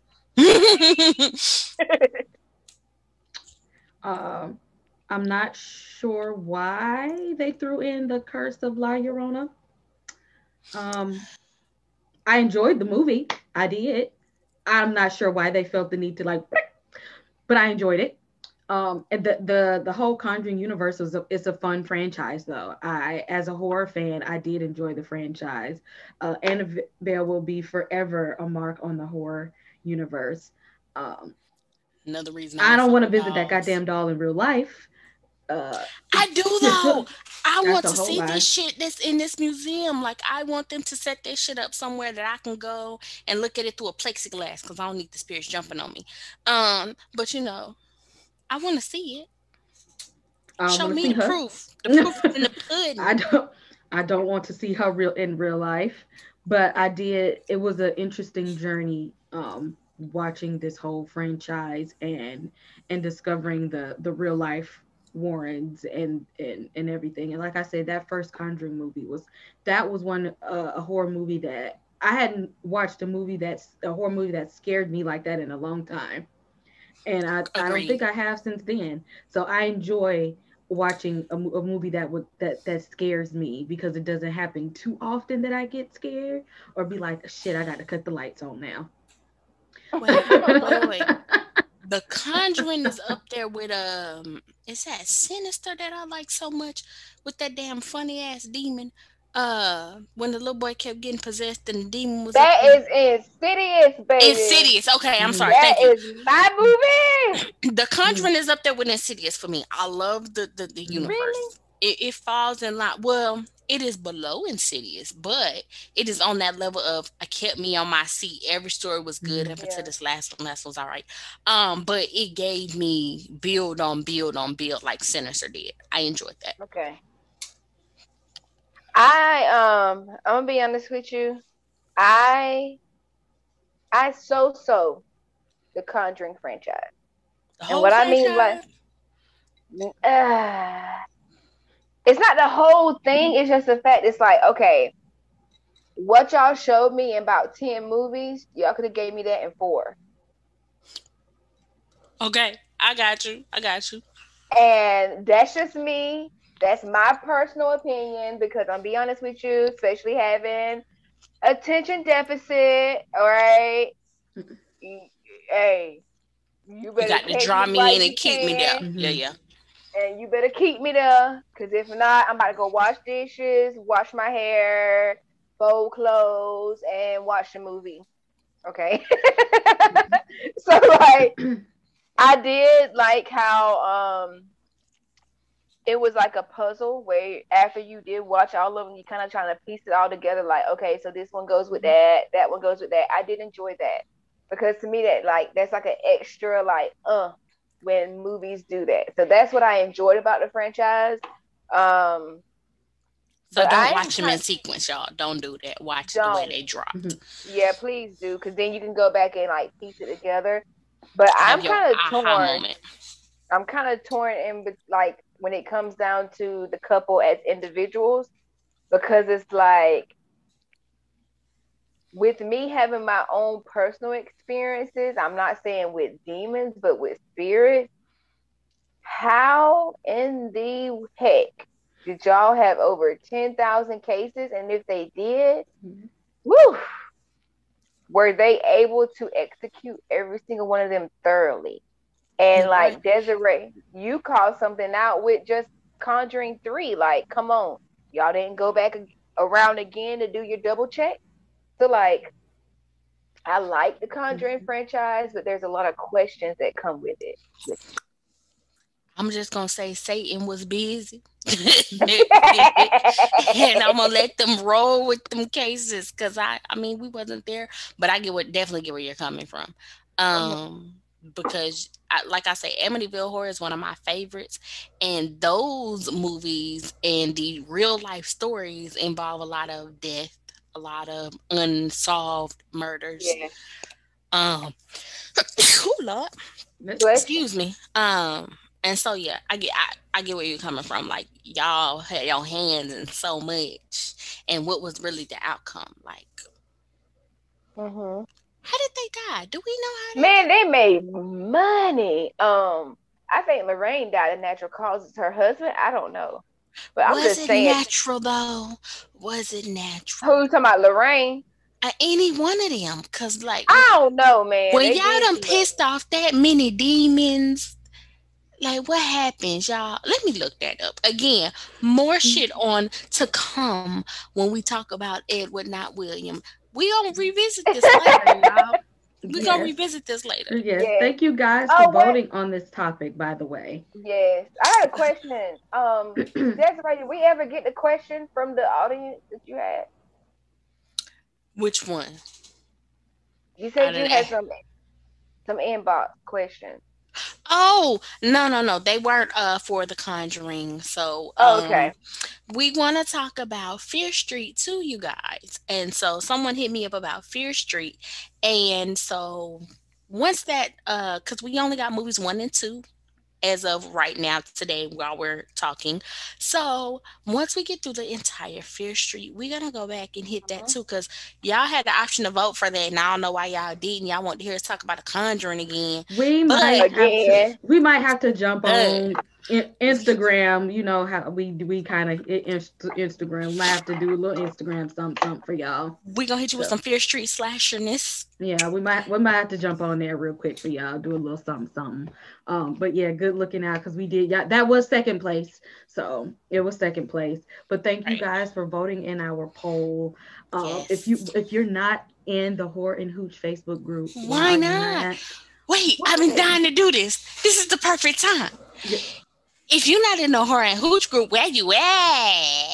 Um, I'm not sure why they threw in the Curse of La Llorona. Um, I enjoyed the movie. I did. I'm not sure why they felt the need to like, but I enjoyed it. And the whole Conjuring universe is a fun franchise though. I, as a horror fan, I did enjoy the franchise. Annabelle will be forever a mark on the horror universe. Um, Another reason I I don't don't fuck want to with visit that dogs. goddamn doll in real life. Uh, I do though. I that's want a to whole see this lie. shit that's in this museum. Like I want them to set this shit up somewhere that I can go and look at it through a plexiglass because I don't need the spirits jumping on me. But I want to see it. I Show want to me see the her. proof. The proof is in the I pudding. don't I don't want to see her real in real life, but I did. It was an interesting journey watching this whole franchise and discovering the real life Warrens and everything. And like I said, that first Conjuring movie was that was one a horror movie that I hadn't watched a horror movie that scared me like that in a long time, and I don't think Agreed. I have since then. So I enjoy watching a movie that scares me because it doesn't happen too often that I get scared or be like, shit, I got to cut the lights on now. Wait. The Conjuring is up there with is that Sinister that I like so much with that damn funny ass demon? When the little boy kept getting possessed and the demon was up That there. is Insidious, baby. Insidious. Okay, I'm Mhm. sorry. That Thank you. is my movie. The Mhm. Conjuring is up there with Insidious for me. I love the Mhm. Really? universe. It falls in line. Well, it is below Insidious, but it is on that level of I kept me on my seat. Every story was good Mhm. up until Yeah. this last one. Last one's all right. But it gave me build on build on build like Sinister did. I enjoyed that. Okay. I'm gonna be honest with you. I I so the Conjuring franchise, The and whole what I mean by franchise. uh, it's not the whole thing. It's just the fact. It's like okay, what y'all showed me in about 10 movies, y'all could have gave me that in four. Okay, I got you. I got you. And that's just me. That's my personal opinion because I'm be honest with you, especially having attention deficit. All right, hey, you You better got to catch draw me me while in and you keep me there. can, Yeah, Mhm. yeah. and you better keep me there. Cause if not, I'm about to go wash dishes, wash my hair, fold clothes, and watch the movie. Okay. So like, I did like how it was like a puzzle where after you did watch all of them, you kind of trying to piece it all together. Like, okay, so this one goes with that, that one goes with that. I did enjoy that because to me that like that's like an extra like when movies do that. So that's what I enjoyed about the franchise. Um, So but don't I am watch them in kind sequence, y'all. Don't do that. Watch the way don't. they dropped. Mhm. Yeah, please do because then you can go back and like piece it together. But Have your aha torn. moment. I'm kind of torn in like when it comes down to the couple as individuals because it's like with me having my own personal experiences, I'm not saying with demons, but with spirits, how in the heck did y'all have over 10,000 cases? And if they did, Mhm. woo, were they able to execute every single one of them thoroughly? And You're right. like Desiree, you called something out with just Conjuring 3. Like, come on. Y'all didn't go back around again to do your double check. So like I like the Conjuring Mhm. franchise, but there's a lot of questions that come with it. I'm just gonna say Satan was busy. And I'm gonna let them roll with them cases because I mean we wasn't there, but I get what definitely get where you're coming from. Because like I say, Amityville Horror is one of my favorites, and those movies and the real life stories involve a lot of death, a lot of unsolved murders. Yeah. Um, oh Lord, Bless you. excuse me. And so yeah, I get where you're coming from. Like y'all had your hands in so much, and what was really the outcome? Like, Hmm. how did they die? Do we know how they Man, they made money. I think Lorraine died of natural causes. Her husband, I don't know, but I'm Was just it saying. natural though? Was it natural? Who you talking about, Lorraine? Any one of them? Cause like I don't know, man. when They y'all did done too much. pissed off that many demons, like what happens, y'all? Let me look that up again. More shit on to come when we talk about Edward, not William. We gonna revisit this later, y'all. We gonna Yes. revisit this later. Yes. Yes. Thank you guys for Oh, what? voting on this topic, by the way. Yes. I got a question. Desiree, did we ever get the question from the audience that you had? Which one? You I said you didn't. had some inbox questions. Oh, no, no, no. They weren't for the Conjuring. So Oh, okay. we want to talk about Fear Street too, you guys. And so someone hit me up about Fear Street. And so once that cuz we only got movies 1 and 2 as of right now today while we're talking. So once we get through the entire Fear Street, we're gonna go back and hit that Mhm. too, because y'all had the option to vote for that, and I don't know why y'all didn't. Y'all want to hear us talk about the Conjuring again, we but might have to Again. we might have to jump uh, on Instagram. You know how we kind of Instagram live to do a little Instagram something for y'all. we gonna hit you with So some Fear Street slasherness. yeah, we might have to jump on there real quick for y'all, do a little something something. But yeah, good looking out because we did. Yeah, that was second place, so it was second place. But thank you Right? guys for voting in our poll. Yes. If you're not in the Horror and Hooch Facebook group, why Why are you not? not? Wait, I've been Why? dying to do this. This is the perfect time. Yeah. If you're not in the horror and hooch group, where you at?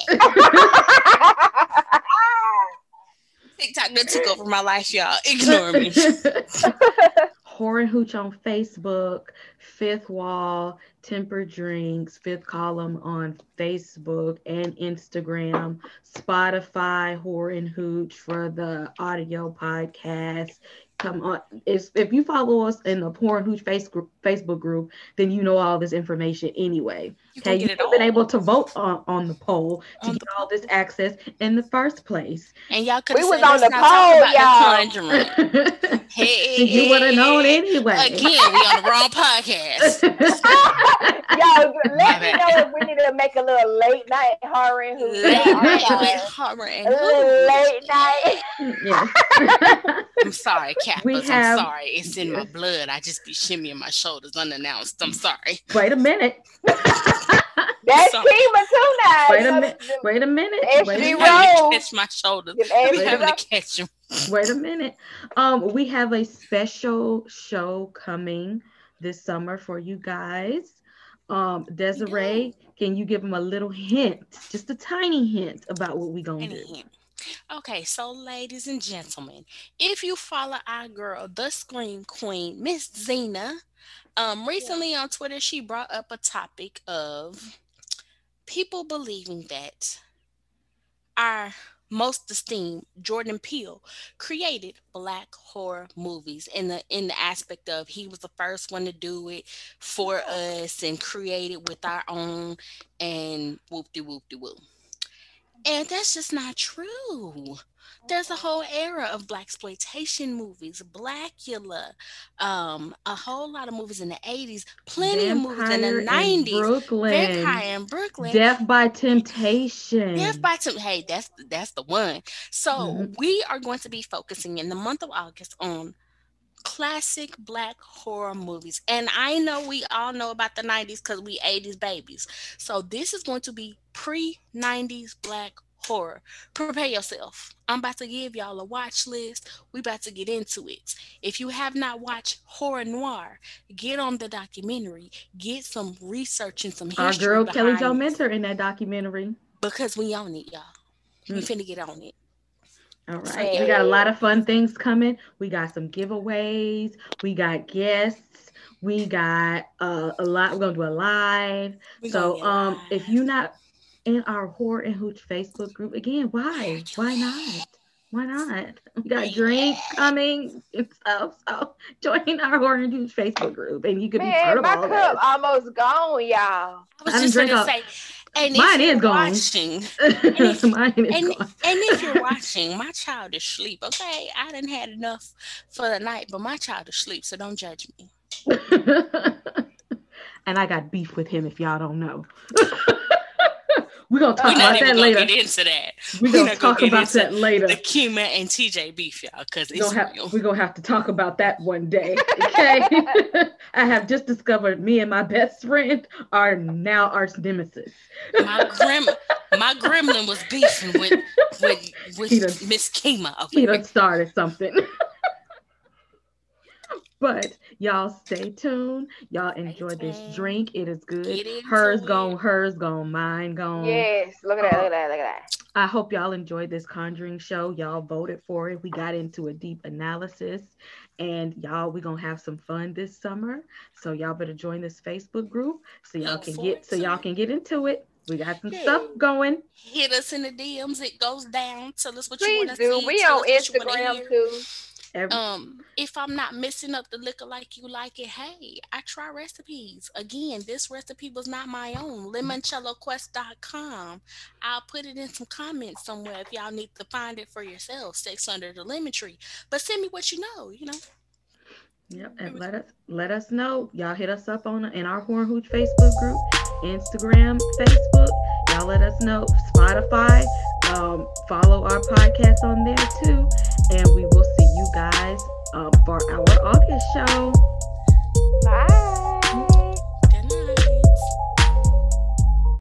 TikTok that took over my life, y'all. Ignore me. Horror and Hooch on Facebook, Fifth Wall, Temper Drinks, Fifth Column on Facebook and Instagram, Spotify, Horror and Hooch for the audio podcast. Come on, if you follow us in the Horror and Hooch Facebook group, then you know all this information anyway. You Okay, gonna you get it have been able all to vote on the poll to on get the all this poll. access in the first place. And y'all could We have was said, on let's the not talk poll, about the y'all. conjuring. You would have known Hey, anyway. again, we on the wrong podcast. Y'all, My let me bad. know if we need to make a little late night horror and hoot, y'all. Late I'm night with sorry. horror A and little hooch. late night. Yes. I'm sorry, We Kappas. I'm have, sorry. It's in my yes. blood. I just be shimmying my shoulders unannounced. I'm sorry. Wait a minute. That's Sorry. Kima too now. Wait You a know, minute. Wait a minute. the Wait a I be SG having minute. to rolls. catch my shoulders. Them I be Wait SG a having to rolls. catch them. wait a minute. We have a special show coming this summer for you guys. We do. Desiree, can you give them a little hint, just a tiny hint about what we gonna Any do? hint. Okay, so ladies and gentlemen, if you follow our girl, the Scream Queen, Miss Zena, recently on Twitter, she brought up a topic of people believing that our most esteemed Jordan Peele created black horror movies in the aspect of he was the first one to do it for us and create it with our own and whoop de whoop de whoop. And that's just not true. There's a whole era of black exploitation movies, Blackula, a whole lot of movies in the 80s, plenty of movies in the Vampire in 90s, Brooklyn. Vampire in Brooklyn, Death by Death Temptation. by Tim. Hey, that's the one. So Mhm. we are going to be focusing in the month of August on classic black horror movies. And I know we all know about the 90s because we 80s babies. So this is going to be pre 90s black horror. Prepare yourself. I'm about to give y'all a watch list. We about to get into it. If you have not watched Horror Noir, get on the documentary. Get some research and some history. Our girl Kelly Jo behind Mentor in that documentary. because we own it, y'all. We finna get on it. All right. We got a lot of fun things coming. We got some giveaways. We got guests. We got a lot. We're gonna do a live. So if you're not in our Horror and Hooch Facebook group, again, why? Why not? Why not? We got drinks coming and stuff. So join our Horror and Hooch Facebook group, and you could be part of all of my cup this. almost gone, y'all. I was just gonna say, and mine is gone. Watching, Mine is gone. And if you're watching, my child is asleep. Okay, I done had enough for the night, but my child is asleep, so don't judge me. And I got beef with him, if y'all don't know. We're going to talk about that later. Get into that. We're going to talk about that later. The Kima and TJ beef, y'all, because it's real. We're going to have to talk about that one day, okay? I have just discovered me and my best friend are now arch nemesis. My gremlin was beefing with Miss Kima. Okay. He done started something. But y'all stay tuned. Y'all enjoy this drink. It is good. Hers gone, mine gone. Yes, look at that. I hope y'all enjoyed this Conjuring show. Y'all voted for it. We got into a deep analysis. And y'all, we're gonna have some fun this summer. So y'all better join this Facebook group so y'all can get into it. We got some stuff going. Hit us in the DMs. It goes down. Tell us what you want to see. We on Instagram too. If I'm not messing up the liquor like you like it, hey, I try recipes. Again, this recipe was not my own. LimoncelloQuest.com. I'll put it in some comments somewhere if y'all need to find it for yourself. Sex Under the Lemon Tree. But send me what you know. Yep, and let us know. Y'all hit us up in our Horror Hooch Facebook group, Instagram, Facebook. Y'all let us know. Spotify. Follow our podcast on there too. And we will see you guys for our August show.